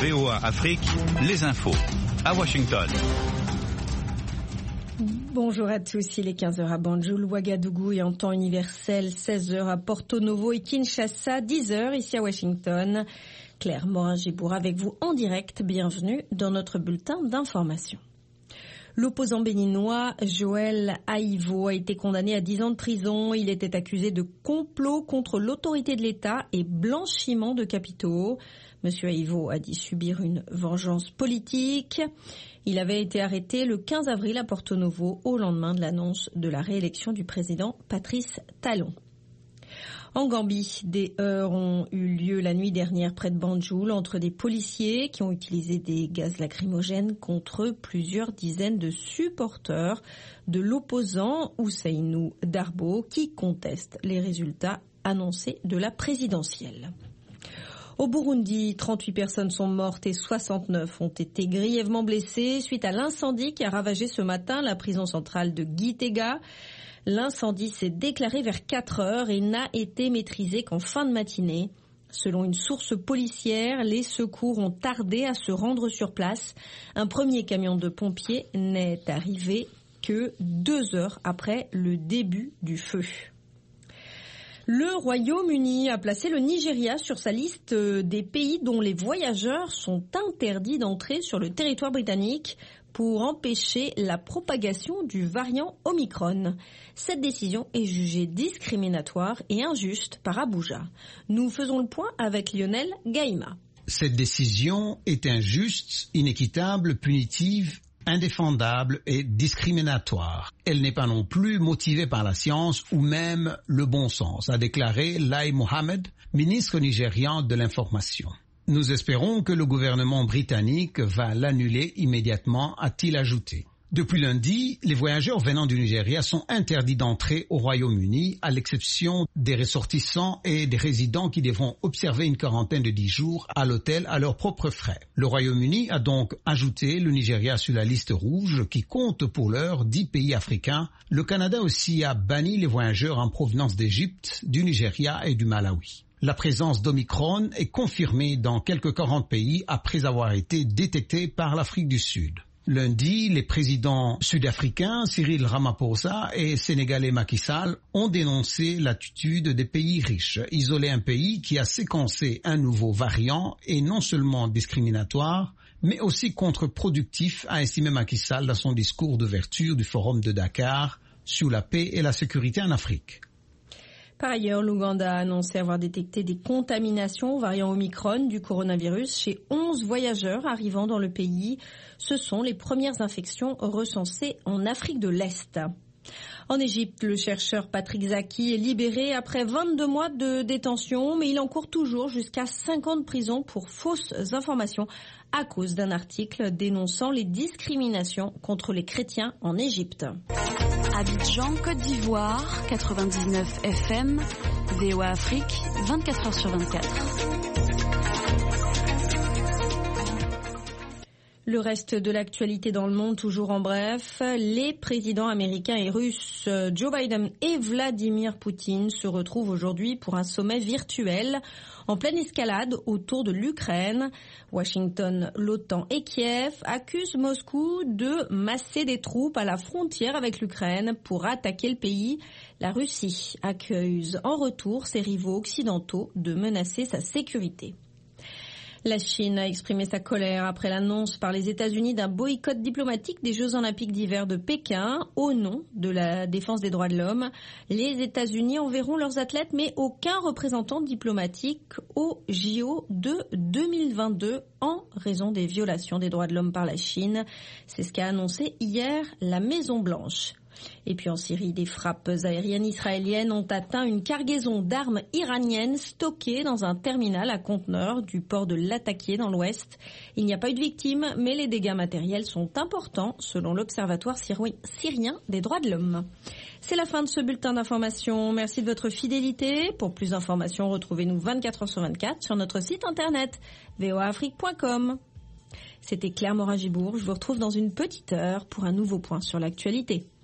VOA Afrique, les infos. À Washington. Bonjour à tous, il est 15h à Banjul, Ouagadougou et en temps universel, 16h à Porto Novo et Kinshasa, 10h ici à Washington. Claire Morin-Gibour avec vous en direct, bienvenue dans notre bulletin d'information. L'opposant béninois Joël Aïvo a été condamné à 10 ans de prison. Il était accusé de complot contre l'autorité de l'État et blanchiment de capitaux. Monsieur Aïvo a dit subir une vengeance politique. Il avait été arrêté le 15 avril à Porto Novo au lendemain de l'annonce de la réélection du président Patrice Talon. En Gambie, des heurts ont eu lieu la nuit dernière près de Banjul entre des policiers qui ont utilisé des gaz lacrymogènes contre plusieurs dizaines de supporters de l'opposant Ousseynou Darbo qui conteste les résultats annoncés de la présidentielle. Au Burundi, 38 personnes sont mortes et 69 ont été grièvement blessées suite à l'incendie qui a ravagé ce matin la prison centrale de Gitega. L'incendie s'est déclaré vers 4 heures et n'a été maîtrisé qu'en fin de matinée. Selon une source policière, les secours ont tardé à se rendre sur place. Un premier camion de pompiers n'est arrivé que 2 heures après le début du feu. Le Royaume-Uni a placé le Nigeria sur sa liste des pays dont les voyageurs sont interdits d'entrer sur le territoire britannique pour empêcher la propagation du variant Omicron. Cette décision est jugée discriminatoire et injuste par Abuja. Nous faisons le point avec Lionel Gaïma. Cette décision est injuste, inéquitable, punitive, indéfendable et discriminatoire. Elle n'est pas non plus motivée par la science ou même le bon sens, a déclaré Lai Mohammed, ministre nigérian de l'information. Nous espérons que le gouvernement britannique va l'annuler immédiatement, a-t-il ajouté. Depuis lundi, les voyageurs venant du Nigeria sont interdits d'entrer au Royaume-Uni, à l'exception des ressortissants et des résidents qui devront observer une quarantaine de 10 jours à l'hôtel à leurs propres frais. Le Royaume-Uni a donc ajouté le Nigeria sur la liste rouge qui compte pour l'heure 10 pays africains. Le Canada aussi a banni les voyageurs en provenance d'Égypte, du Nigeria et du Malawi. La présence d'Omicron est confirmée dans quelques 40 pays après avoir été détectée par l'Afrique du Sud. Lundi, les présidents sud-africains Cyril Ramaphosa et sénégalais Macky Sall ont dénoncé l'attitude des pays riches. Isoler un pays qui a séquencé un nouveau variant est non seulement discriminatoire, mais aussi contre-productif, a estimé Macky Sall dans son discours d'ouverture du Forum de Dakar sur la paix et la sécurité en Afrique. Par ailleurs, l'Ouganda a annoncé avoir détecté des contaminations au variant Omicron du coronavirus chez 11 voyageurs arrivant dans le pays. Ce sont les premières infections recensées en Afrique de l'Est. En Égypte, le chercheur Patrick Zaki est libéré après 22 mois de détention, mais il encourt toujours jusqu'à 5 ans de prison pour fausses informations à cause d'un article dénonçant les discriminations contre les chrétiens en Égypte. Abidjan, Côte d'Ivoire, 99 FM, VOA Afrique, 24h sur 24. Le reste de l'actualité dans le monde, toujours en bref, les présidents américains et russes Joe Biden et Vladimir Poutine se retrouvent aujourd'hui pour un sommet virtuel en pleine escalade autour de l'Ukraine. Washington, l'OTAN et Kiev accusent Moscou de masser des troupes à la frontière avec l'Ukraine pour attaquer le pays. La Russie accuse en retour ses rivaux occidentaux de menacer sa sécurité. La Chine a exprimé sa colère après l'annonce par les États-Unis d'un boycott diplomatique des Jeux Olympiques d'hiver de Pékin au nom de la défense des droits de l'homme. Les États-Unis enverront leurs athlètes, mais aucun représentant diplomatique au JO de 2022 en raison des violations des droits de l'homme par la Chine. C'est ce qu'a annoncé hier la Maison-Blanche. Et puis en Syrie, des frappes aériennes israéliennes ont atteint une cargaison d'armes iraniennes stockées dans un terminal à conteneurs du port de Latakia dans l'ouest. Il n'y a pas eu de victimes, mais les dégâts matériels sont importants selon l'Observatoire syrien des droits de l'homme. C'est la fin de ce bulletin d'information. Merci de votre fidélité. Pour plus d'informations, retrouvez-nous 24h sur 24 sur notre site internet voaafrique.com. C'était Claire Morin-Gibour. Je vous retrouve dans une petite heure pour un nouveau point sur l'actualité.